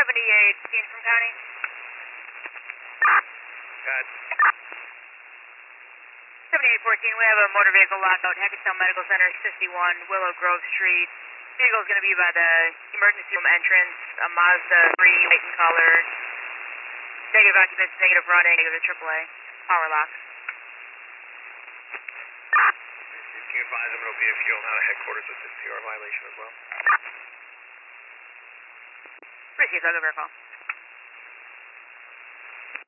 78 from County. Got 7814, we have a motor vehicle lockout, Hackettstown Medical Center, 51 Willow Grove Street. Vehicle is going to be by the emergency room entrance, a Mazda 3, white in color. Negative occupants, negative running, negative AAA. Power lock. Can you advise them it'll be a fuel, not a headquarters with this PR violation as well? Appreciate that, I'll give her a call.